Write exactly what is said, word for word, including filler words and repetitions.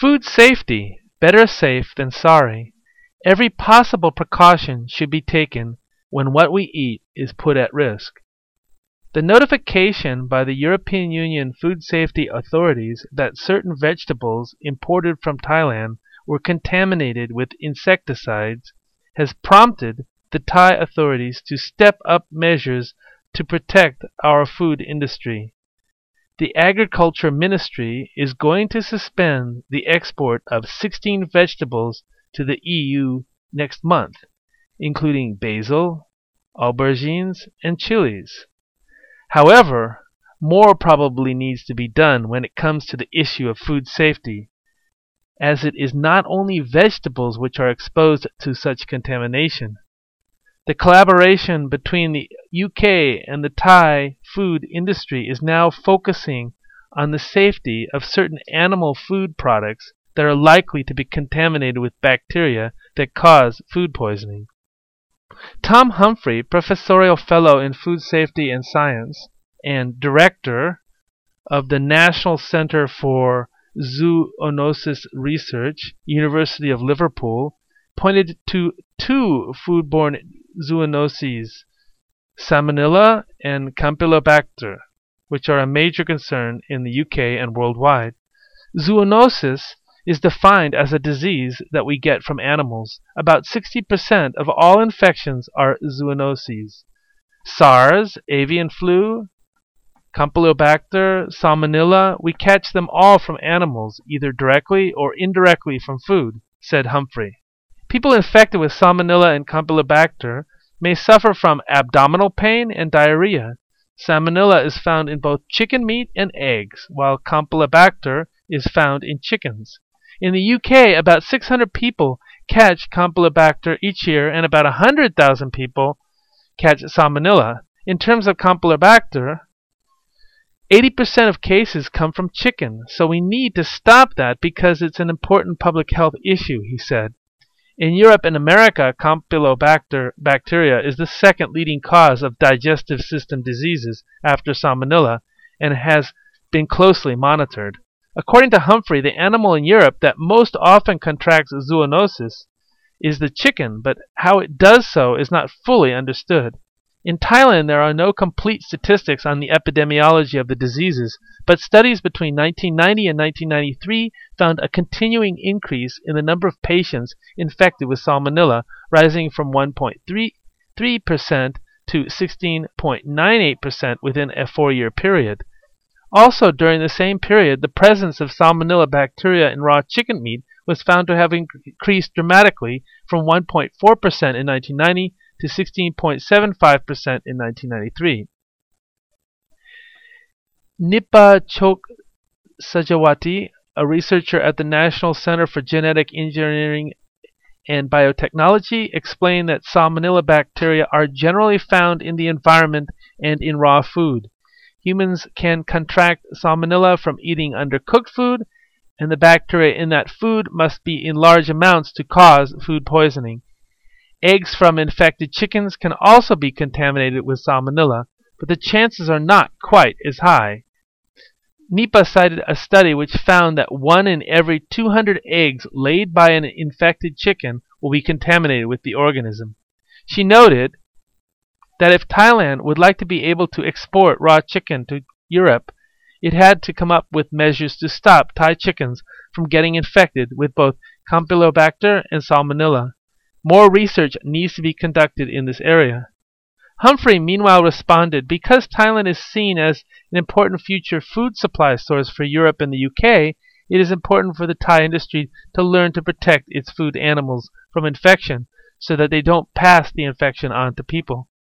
Food safety, better safe than sorry. Every possible precaution should be taken when what we eat is put at risk. The notification by the European Union food safety authorities that certain vegetables imported from Thailand were contaminated with insecticides has prompted the Thai authorities to step up measures to protect our food industry. The Agriculture Ministry is going to suspend the export of sixteen vegetables to the E U next month, including basil, aubergines, and chilies. However, more probably needs to be done when it comes to the issue of food safety, as it is not only vegetables which are exposed to such contamination. The collaboration between the U K and the Thai food industry is now focusing on the safety of certain animal food products that are likely to be contaminated with bacteria that cause food poisoning. Tom Humphrey, Professorial Fellow in Food Safety and Science and Director of the National Centre for Zoonosis Research, University of Liverpool, pointed to two foodborne zoonoses, Salmonella and Campylobacter, which are a major concern in the U K and worldwide. Zoonosis is defined as a disease that we get from animals. About sixty percent of all infections are zoonoses. SARS, avian flu, Campylobacter, Salmonella, we catch them all from animals, either directly or indirectly from food, said Humphrey. People infected with Salmonella and Campylobacter may suffer from abdominal pain and diarrhea. Salmonella is found in both chicken meat and eggs, while Campylobacter is found in chickens. In the U K, about six hundred people catch Campylobacter each year, and about one hundred thousand people catch Salmonella. In terms of Campylobacter, eighty percent of cases come from chicken, so we need to stop that because it's an important public health issue, he said. In Europe and America, Campylobacter bacteria is the second leading cause of digestive system diseases after Salmonella and has been closely monitored. According to Humphrey, the animal in Europe that most often contracts zoonosis is the chicken, but how it does so is not fully understood. In Thailand, there are no complete statistics on the epidemiology of the diseases, but studies between nineteen ninety and nineteen ninety-three found a continuing increase in the number of patients infected with Salmonella, rising from one point three three percent to sixteen point nine eight percent within a four-year period. Also, during the same period, the presence of Salmonella bacteria in raw chicken meat was found to have increased dramatically from one point four percent in nineteen ninety to sixteen point seven five percent in nineteen ninety-three. Nipa Chok Sajawati, a researcher at the National Center for Genetic Engineering and Biotechnology, explained that Salmonella bacteria are generally found in the environment and in raw food. Humans can contract Salmonella from eating undercooked food, and the bacteria in that food must be in large amounts to cause food poisoning. Eggs from infected chickens can also be contaminated with Salmonella, but the chances are not quite as high. Nipa cited a study which found that one in every two hundred eggs laid by an infected chicken will be contaminated with the organism. She noted that if Thailand would like to be able to export raw chicken to Europe, it had to come up with measures to stop Thai chickens from getting infected with both Campylobacter and Salmonella. More research needs to be conducted in this area. Humphrey meanwhile responded, because Thailand is seen as an important future food supply source for Europe and the U K, it is important for the Thai industry to learn to protect its food animals from infection so that they don't pass the infection on to people.